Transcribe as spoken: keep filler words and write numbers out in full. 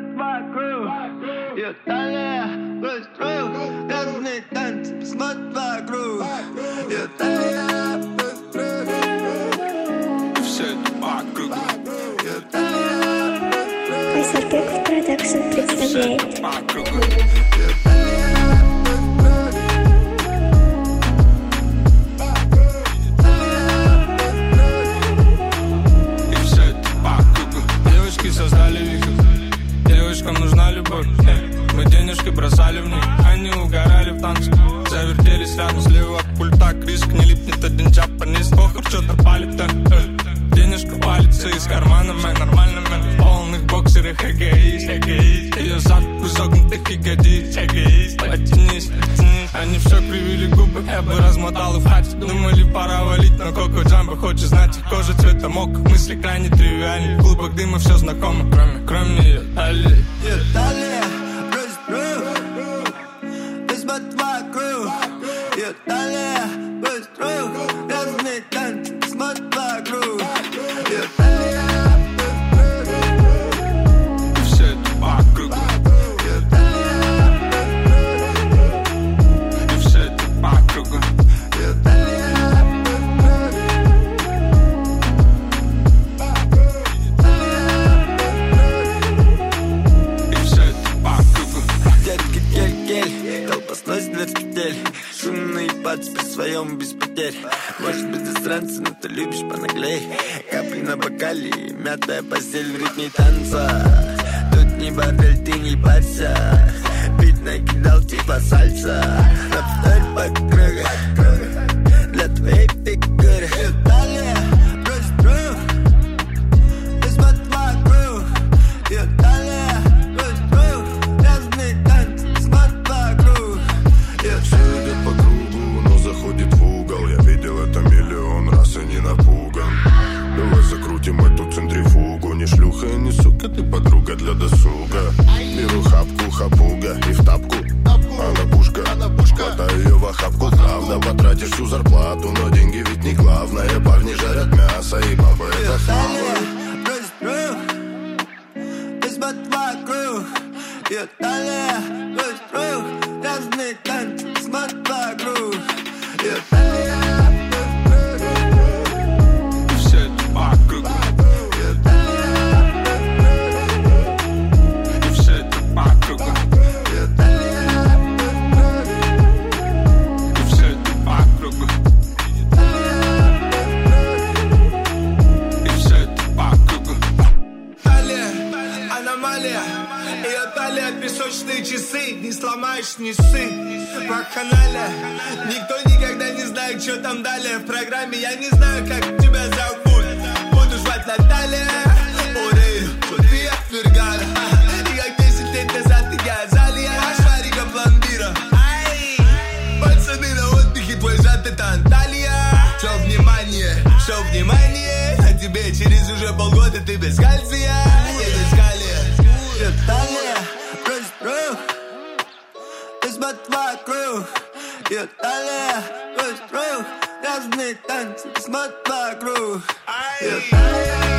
смотри вокруг. Ее талия, брось круг. Разные танцы, посмотри вокруг. Ее талия, брось круг. И все это вокруг. Ее талия, брось круг. Кайсарбеков Продакшн представляет. Создали вихрь, девочкам нужна любовь. Мы денежки бросали в них, они угорали в танце. Завертелись рядом слева от пульта, криск не липнет один джапанец. Охр, что-то палит, да, э. Денежка палится из кармана, мэн, нормально, мэн. В полных боксерах эгоист, эгоист. Ее зад в изогнутых ягодиц, эгоист. Потянись, потянись. Они все кривили губы, я бы размотал и в хате. Думали, пора валить, но Коко Джамбо хочет знать. Кожа цвета мока, мысли крайне тривиальны. В клубах дыма все знакомо, кроме, кроме ее талии. Ее талия, брось круг. Ты смотри вокруг. Ее талия, брось круг. Разные танцы, смотри вокруг. Ее талия, брось круг. И все это вокруг. Ее талия, брось круг. И все это вокруг. Ее талия, брось И все это вокруг. Детка, кель-кель, толпа сносит дверь с петель. Шумный пац при своем без потерь. Может быть, засранцы, но ты любишь понаглей. Капли на бокале, мятая постель в ритме танца. Тут не бордель, ты не парься. Бит накидал типа сальса. Повторь по кругу для твоей фигуры. Талия, брось круг. Ты смотри вокруг. Ее талия, брось круг. Разные танцы, смотри вокруг. Все идет по кругу, но заходит в угол. Я видел это миллион раз и не напуган. Давай закрутим эту центрифугу. Не шлюха и не сука, ты подруга для досуга. Беру хапку, хапуга и в тапку. Она пушка, хватай ее в охапку. Правда, потратишь всю зарплату, но деньги ведь не главное. Парни жарят мясо и бабы это хавают. Брось круг. Ты смотри вокруг. Ее талия, брось круг. Разные танцы, смотри вокруг. Ее талия, брось круг. И все это вокруг. Ее талия, брось круг. И все это вокруг. Ее талия, брось круг. И все это вокруг. И все это вокруг. Талия, аномалия. Ее талия, песочные часы. Не сломаешь, не ссы. Вакханалия. Никто никогда не знает, что там далее в программе. Я не знаю, как тебя зовут. Буду звать Наталья. Урею, София Фергана. И как десять лет назад я Азалия. Шарика пломбира. Ай, пацаны на отдыхе, твой зад это Анталия. Все внимание, все внимание. На тебе через уже полгода ты без кальция. Едешь калия. Ее талия, брось круг. Ты смотри вокруг. Ее талия, брось круг. Разные танцы, смотри вокруг. Ее талия.